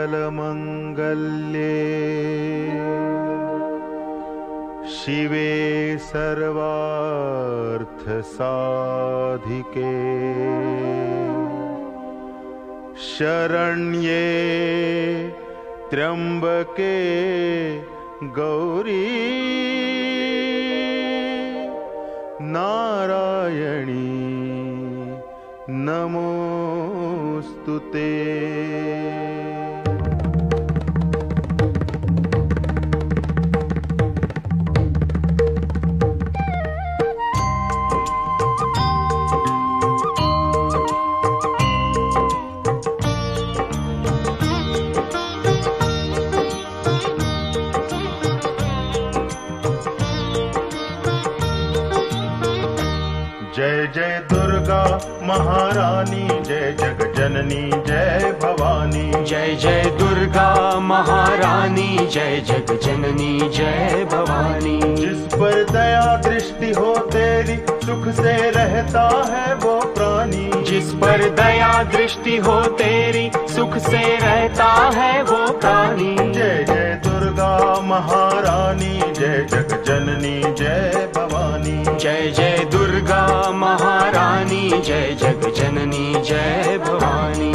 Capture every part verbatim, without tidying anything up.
सर्वमङ्गलमङ्गल्ये शिवे सर्वार्थसाधिके शरण्ये त्र्यंबके गौरी नारायणी नमोस्तुते। जय जय दुर्गा महारानी जय जग जननी जय भवानी। जय जय दुर्गा महारानी जय जग जननी जय भवानी। जिस पर दया दृष्टि हो तेरी सुख से रहता है वो प्राणी। जिस पर दया दृष्टि हो तेरी सुख से रहता है वो प्राणी। जय जय दुर्गा महारानी जय जग जननी जय भवानी। जय जय दुर्गा महारानी जय जग जननी जय भवानी।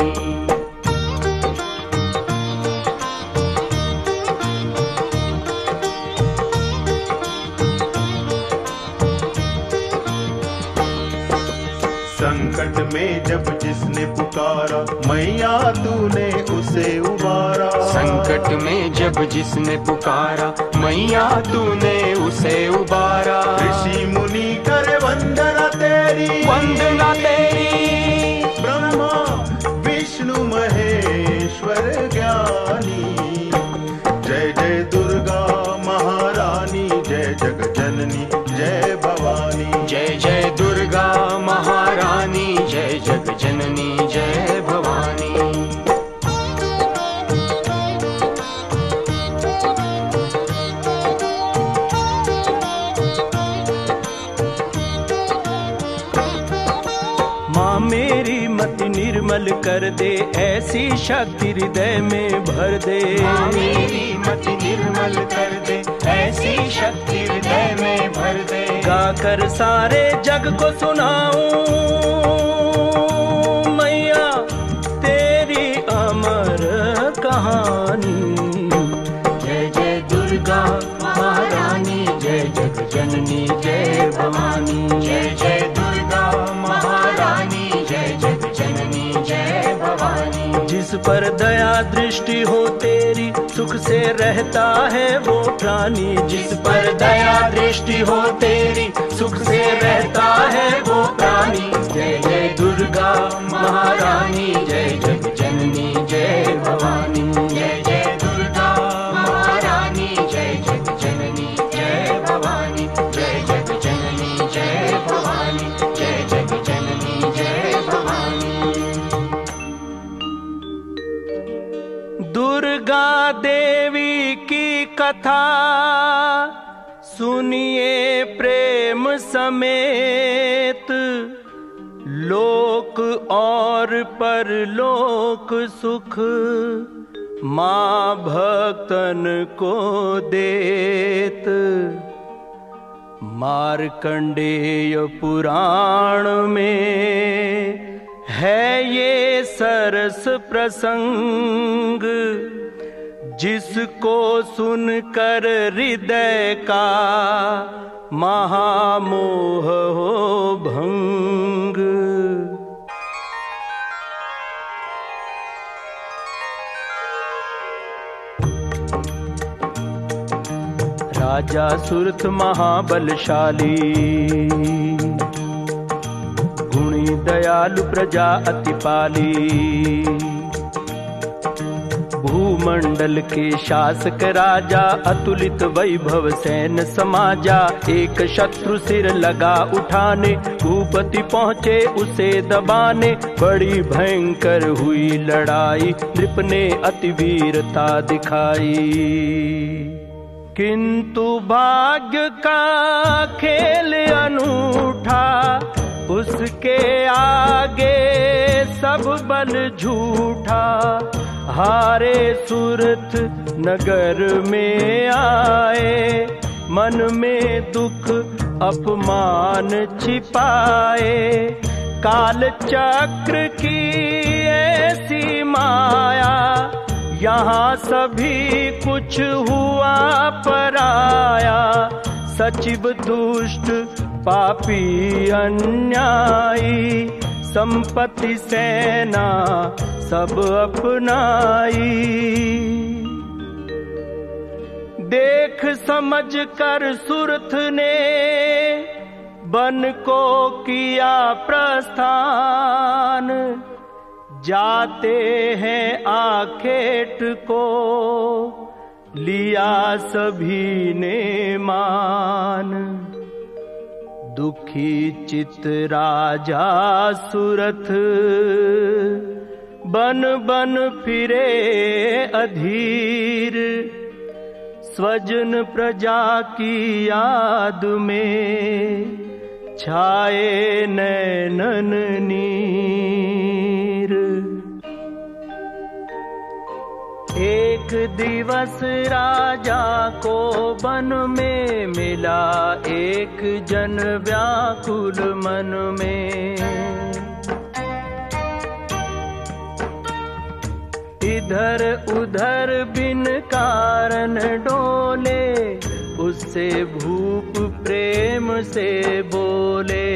संकट में जब जिसने पुकारा मैया तूने उसे उबारा। संकट में जब जिसने पुकारा मैया तूने उसे उबारा। ऋषि मुनि करे वंदना तेरी वंदना तेरी। ब्रह्मा विष्णु महेश्वर ज्ञानी। जय जय दुर्गा महारानी जय जग जननी जय भवानी। जय जय दुर्गा महारानी जय जग जननी जय भवानी। माँ मेरी मति निर्मल कर दे ऐसी शक्ति हृदय में भर दे। माँ मेरी मति निर्मल कर दे ऐसी शक्ति हृदय में भर दे। गाकर सारे जग को सुनाऊं मैया तेरी अमर कहानी। जय जय दुर्गा महारानी जय जग जननी जय भवानी। जय जय दुर्गा महारानी जय जग जननी जय भवानी। जिस पर दया दृष्टि हो तेरी सुख से रहता है वो प्राणी। जिस पर दया दृष्टि हो तेरी सुख से रहता है वो प्राणी। जय जय दुर्गा महारानी जय जग जननी जय भवानी। जय जय दुर्गा महारानी जय जग जननी जय भवानी। जय जग जननी जय भवानी। जय जग जननी जय भवानी। दुर्गा देवी की कथा सुनिए प्रेम समेत। लोक और परलोक सुख माँ भक्तन को देत। मार्कंडेय पुराण में है ये सरस प्रसंग। जिसको सुनकर हृदय का महामोह हो भंग। राजा सुरथ महाबलशाली गुणी दयालु प्रजा अति पाली। भूमंडल के शासक राजा अतुलित वैभव सैन्य समाजा। एक शत्रु सिर लगा उठाने भूपति पहुँचे उसे दबाने। बड़ी भयंकर हुई लड़ाई नृप ने अति वीरता दिखाई। किंतु भाग्य का खेल अनूठा उसके आगे सब बल झूठा। हारे सूरत नगर में आए, मन में दुख अपमान छिपाए। काल चक्र की ऐसी माया, यहाँ सभी कुछ हुआ पराया। सचिव दुष्ट पापी अन्यायी, संपत्ति सेना सब अपनाई। देख समझ कर सुरथ ने बन को किया प्रस्थान। जाते हैं आखेट को लिया सभी ने मान। दुखी चित राजा सुरथ बन बन फिरे अधीर। स्वजन प्रजा की याद में छाए नैनन नीर। एक दिवस राजा को वन में मिला एक जन व्याकुल मन में। इधर उधर बिन कारण डोले, उससे भूप प्रेम से बोले।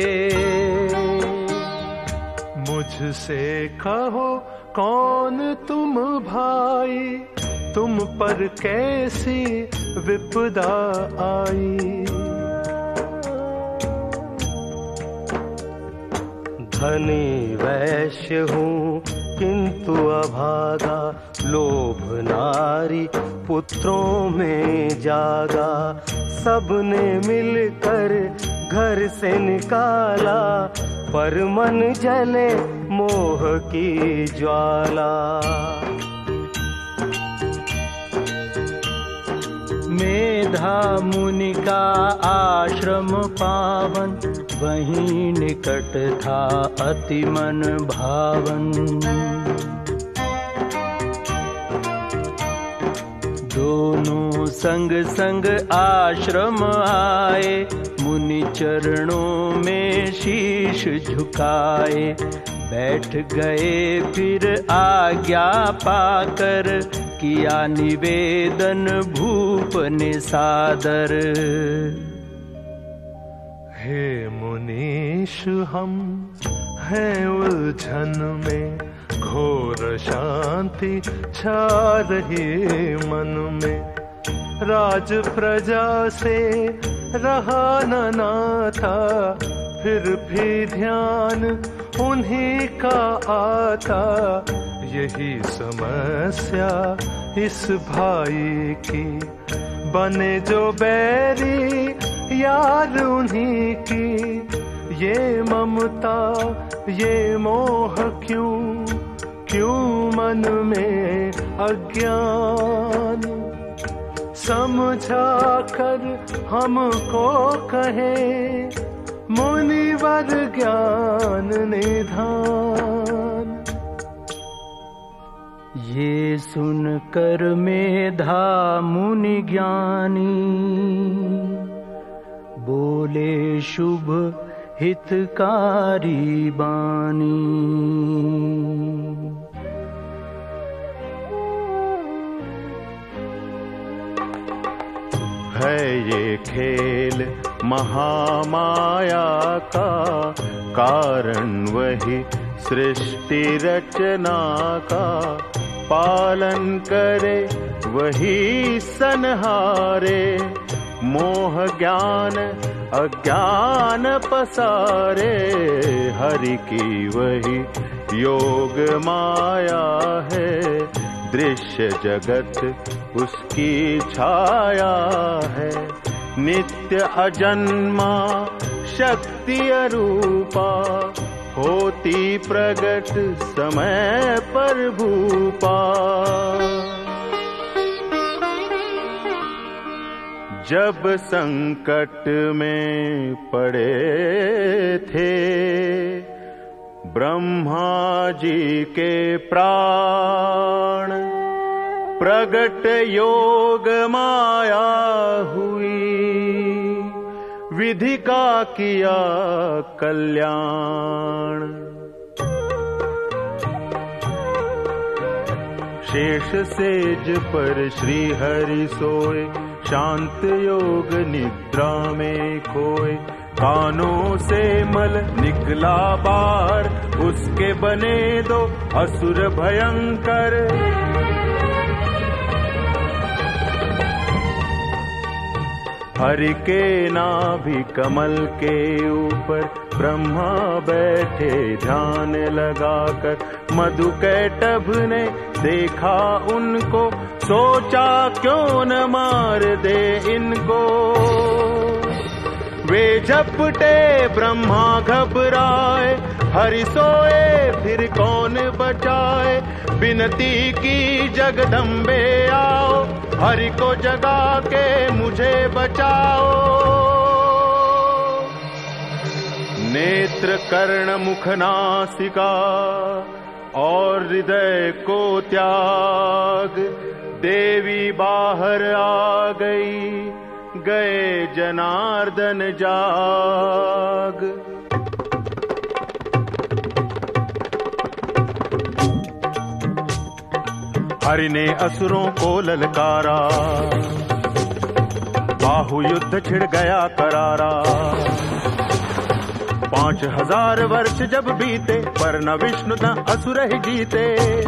मुझसे कहो कौन तुम भाई, तुम पर कैसी विपदा आई। धनी वैश्य हूँ किंतु अभागा, लोभ नारी पुत्रों में जागा। सबने मिलकर घर से निकाला, पर मन जले मोह की ज्वाला। मेधा मुनि का आश्रम पावन, वहीं निकट था अति मन भावन। दोनों संग संग आश्रम आए, मुनि चरणों में शीश झुकाए। बैठ गए फिर आज्ञा पाकर, किया निवेदन भूप ने सादर। हे मुनीश हम हैं उलझन में, घोर शांति छा रही मन में। राज प्रजा से रहा न नाता, फिर भी ध्यान उन्हीं का आता। यही समस्या इस भाई की, बने जो बैरी यार उन्हीं की। ये ममता ये मोह क्यों, क्यों मन में अज्ञान। समझा कर हमको कहे मुनिवर ज्ञान निधान। ये सुन कर मेधा मुनि ज्ञानी, बोले शुभ हितकारी बानी। है ये खेल महामाया का, कारण वही सृष्टि रचना का। पालन करे वही सनहारे, मोह ज्ञान अज्ञान पसारे। हरि की वही योग माया है, दृश्य जगत उसकी छाया है। नित्य अजन्मा शक्ति अरूपा, होती प्रगट समय पर भूपा। जब संकट में पड़े थे, ब्रह्मा जी के प्राण प्रगट योग माया हुई, विधि का किया कल्याण। शेष सेज पर श्री हरि सोए, शांत योग निद्रा में खोए। कानों से मल निकला बार, उसके बने दो असुर भयंकर। हरि के नाभि कमल के ऊपर ब्रह्मा बैठे ध्यान लगाकर। मधुकैटभ ने देखा उनको, सोचा क्यों न मार दे इनको। वे झपटे ब्रह्मा घबराए, हरि सोए फिर कौन बचाए। विनती की जगदम्बे आओ, हरि को जगा के मुझे बचाओ। नेत्र कर्ण मुख नासिका और हृदय को त्याग, देवी बाहर आ गई, गए जनार्दन जाग। हरि ने असुरों को ललकारा, बाहु युद्ध छिड़ गया करारा। पांच हजार वर्ष जब बीते, पर न विष्णु न असुर ही जीते।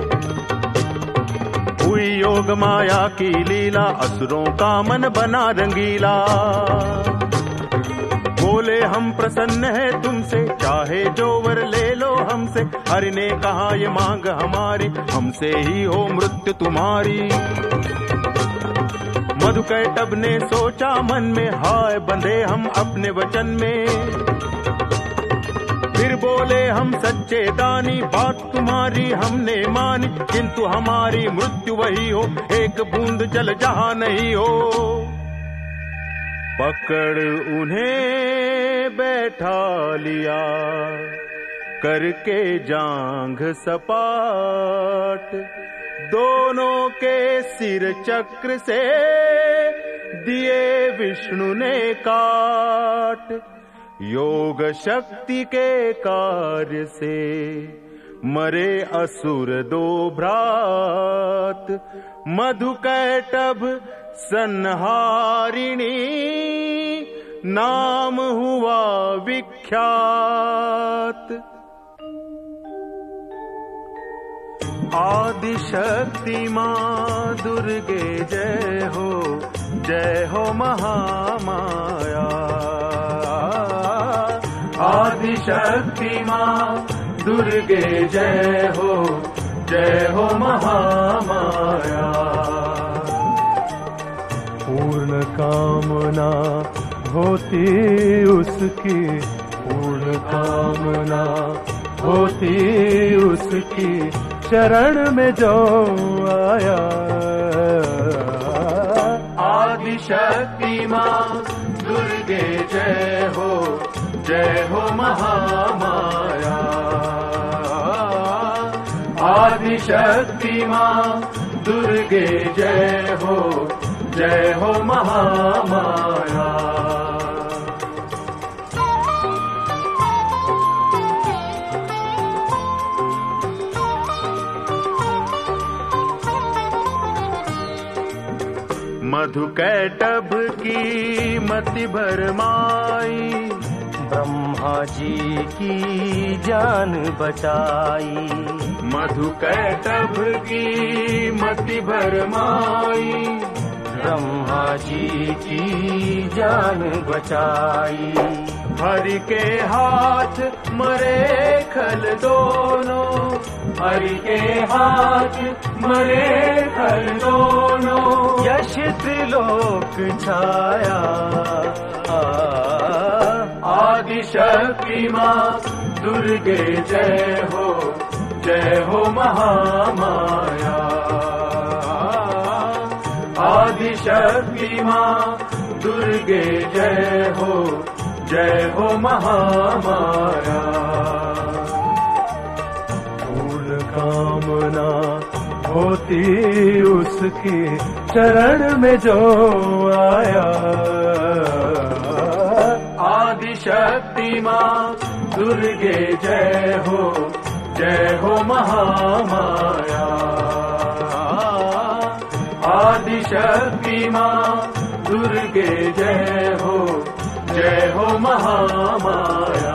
हुई योग माया की लीला, असुरों का मन बना रंगीला। बोले हम प्रसन्न है तुमसे, चाहे जो वर ले लो हमसे। हरि ने कहा ये मांग हमारी, हमसे ही हो मृत्यु तुम्हारी। मधुकैटभ ने सोचा मन में, हाय बंधे हम अपने वचन में। फिर बोले हम सच्चे दानी, बात तुम्हारी हमने मानी। किंतु हमारी मृत्यु वही हो, एक बूंद जल जहां नहीं हो। पकड़ उन्हें बैठा लिया, करके जांघ सपाट। दोनों के सिर चक्र से दिए विष्णु ने काट। योग शक्ति के कार्य से मरे असुर दो भ्रात। मधुकैटभ संहारिणी नाम हुआ विख्यात। आदिशक्ति मां दुर्गे जय हो, जय हो महामाया। आदिशक्ति मां दुर्गे जय हो, जय हो महामाया। पूर्ण कामना होती उसकी, पूर्ण कामना होती उसकी, शरण में जो आया। आदिशक्ति मां दुर्गे जय हो, जय हो महामाया। आदिशक्ति मां दुर्गे जय हो, जय हो महामाया। मधुकैटभ की मति भरमाई, ब्रह्मा जी की जान बचाई। मधुकैटभ की मति भरमाई, ब्रह्मा जी की जान बचाई। हरि के हाथ मरे खल दोनों, हरि के हाथ मरे खल दोनों। यश त्रिलोक छाया। आदिशक्ति मां दुर्गे जय हो, जय हो महामाया। आदिशक्ति मां दुर्गे जय हो, जय हो महामाया। कामना होती उसकी चरण में जो आया। आदि शक्ति माँ दुर्गे जय हो, जय हो महामाया। आदि शक्ति माँ दुर्गे जय हो, जय हो महामाया।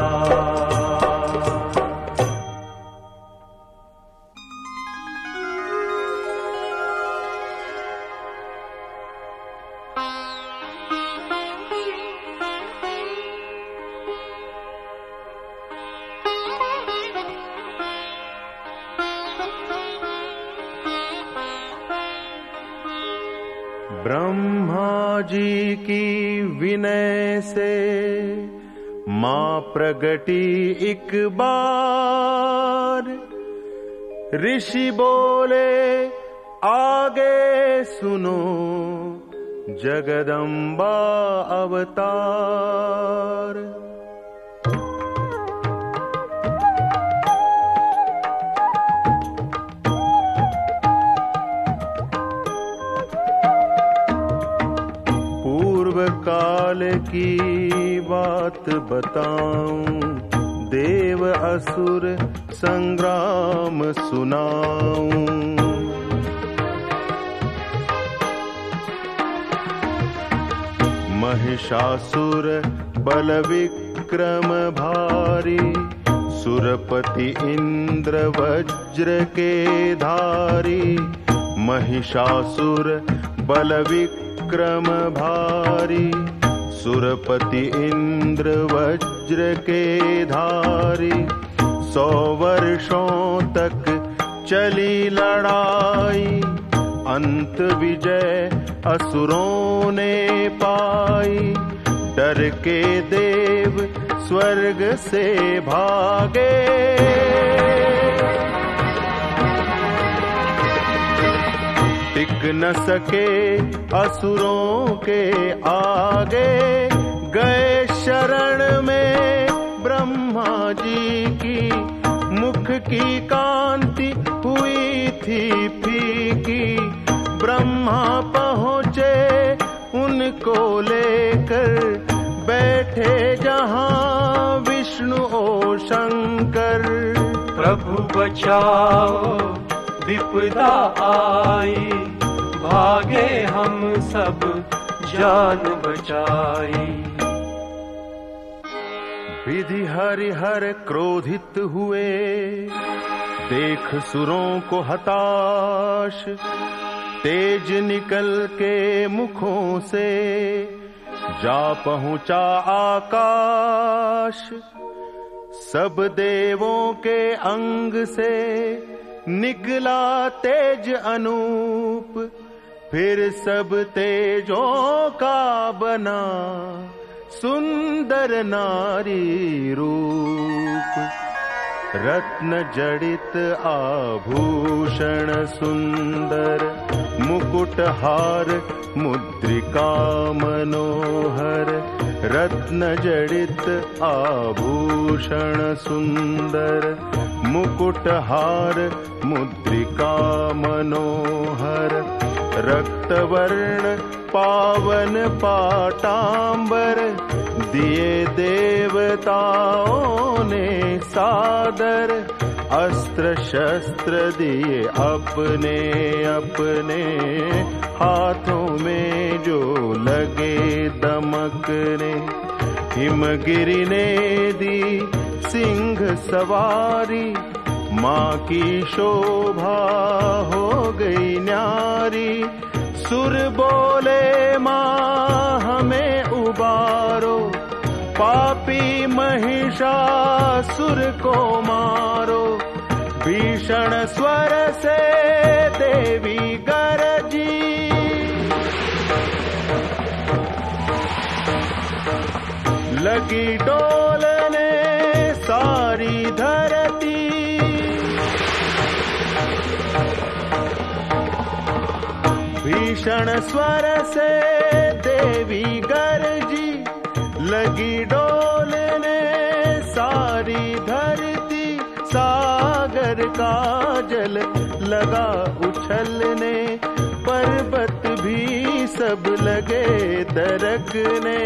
ब्रह्मा जी की विनय से माँ प्रगटी एक बार। ऋषि बोले आगे सुनो, जगदम्बा अवतार। काल की बात बताऊं, देव असुर संग्राम सुनाऊं। महिषासुर बल विक्रम भारी, सुरपति इंद्र वज्र के धारी। महिषासुर बल विक्रम भारी, सुरपति इंद्र वज्र के धारी। सौ वर्षों तक चली लड़ाई, अंत विजय असुरों ने पाई। डर के देव स्वर्ग से भागे, टिक न सके असुरों के आगे। गए शरण में ब्रह्मा जी की, मुख की कांति हुई थी फीकी। ब्रह्मा पहुँचे उनको लेकर, बैठे जहाँ विष्णु ओ शंकर। प्रभु बचाओ विपदा आई, भागे हम सब जान बचाई। विधि हरिहर क्रोधित हुए, देख सुरों को हताश। तेज निकल के मुखों से, जा पहुंचा आकाश। सब देवों के अंग से निकला तेज अनूप, फिर सब तेजों का बना सुंदर नारी रूप। रत्न जड़ित आभूषण सुंदर, मुकुट हार मुद्रिका मनोहर। रत्न जड़ित आभूषण सुंदर, मुकुट हार मुद्रिका मनोहर। रक्तवर्ण पावन पाटांबर, दिए देवताओं ने सादर। अस्त्र शस्त्र दिए अपने अपने, हाथों में जो लगे दमकने। हिमगिरि ने दी सिंह सवारी, माँ की शोभा हो गई न्यारी। सुर बोले माँ हमें उबारो, पापी महिषासुर को मारो। भीषण स्वर से देवी गरजी, लगी डोलने सारी धरती। भीषण स्वर से देवी गरजी, लगी डोलने सारी धरती। सागर का जल लगा उछलने, पर्वत भी सब लगे दरकने।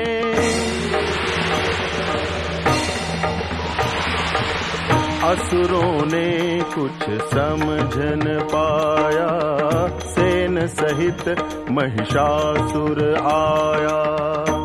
असुरों ने कुछ समझ न पाया, सेन सहित महिषासुर आया।